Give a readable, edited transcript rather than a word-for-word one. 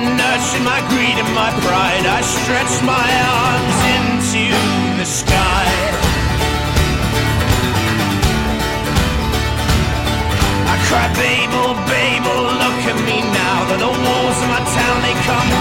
nurturing my greed and my pride, I stretch my arms into the sky. I cry, Babel, Babel, look at me now. That the walls of my town, they come